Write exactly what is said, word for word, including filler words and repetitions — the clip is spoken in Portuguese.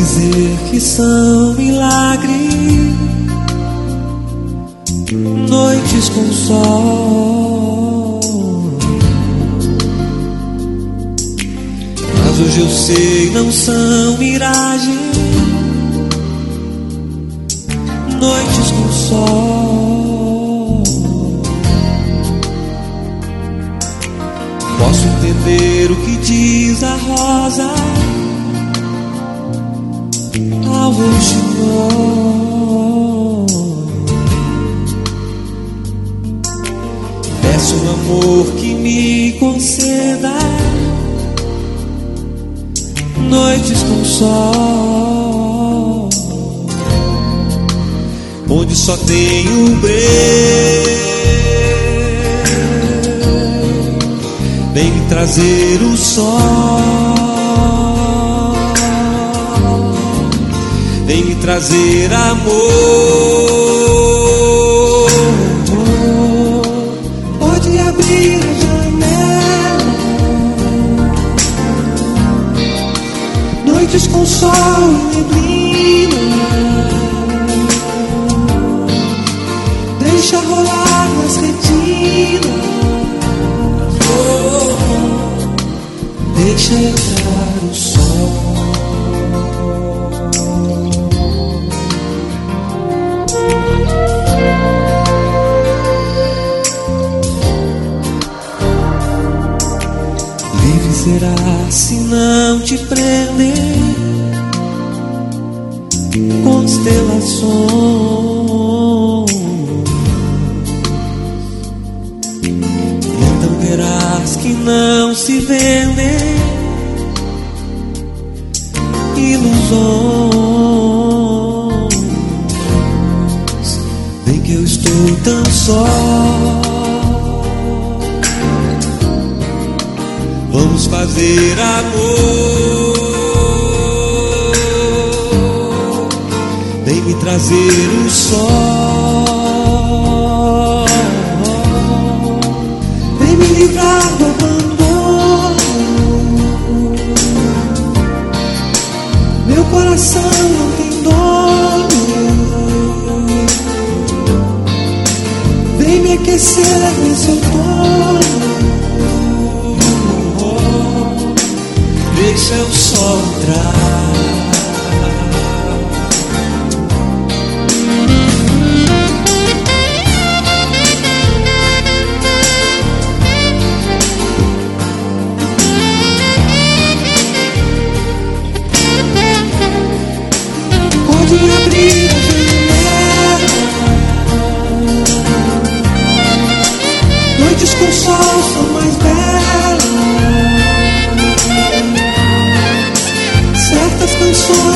dizer que são milagres, noites com sol. Mas hoje eu sei, não são miragens, noites com sol. Posso entender o que diz a rosa ao roxinol. Peço um amor que me conceda noites com sol, onde só tenho breu. Vem me trazer o sol, vem me trazer amor. Pode abrir a janela, noites com sol e neblina. Deixa rolar nas retinas, deixa entrar o sol. Livre será se não te prender constelações. Então verás que não se vendem ilusões. Vem que eu estou tão só. Vamos fazer amor. Vem me trazer o sol. Vem me livrar do abandono. Meu coração não tem dono. Vem me aquecer nesse outono. Deixa o sol entrar. Pode abrir a janela, noites com sol são mais belas. Certas canções